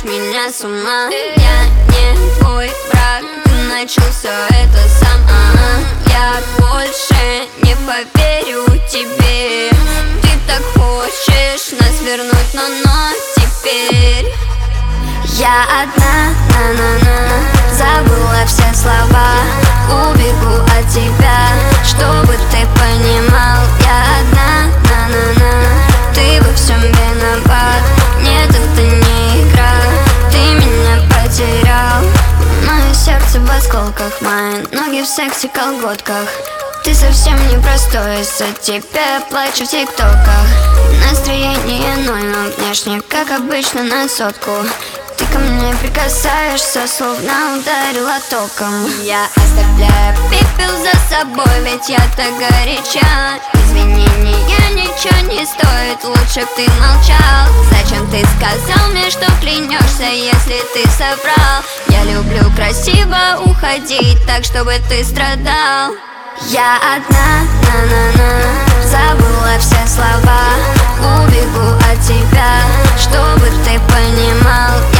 сводишь меня с ума. Я не твой враг, ты начал все это сам. Я больше не поверю тебе. Ты так хочешь нас вернуть, но теперь я одна, на-на-на, забыла все слова. Убегу от тебя, чтобы ты понимал. Я одна, на-на-на, ты во всем виноват. Нет, это не игра, ты меня потерял. Мое сердце в осколках, мои ноги в секси-колготках. Ты совсем непростой, из-за тебя я плачу в тиктоках. Настроение ноль, но внешне, как обычно, на сотку. Ты ко мне прикасаешься, словно ударила током. Я оставляю пепел за собой, ведь я так горяча. Извинения ничего не стоит, лучше б ты молчал. Зачем ты сказал мне, что клянешься, если ты соврал? Я люблю красиво уходить, так чтобы ты страдал. Я одна, на-на-на, забыла все слова. Убегу от тебя, чтобы ты понимал.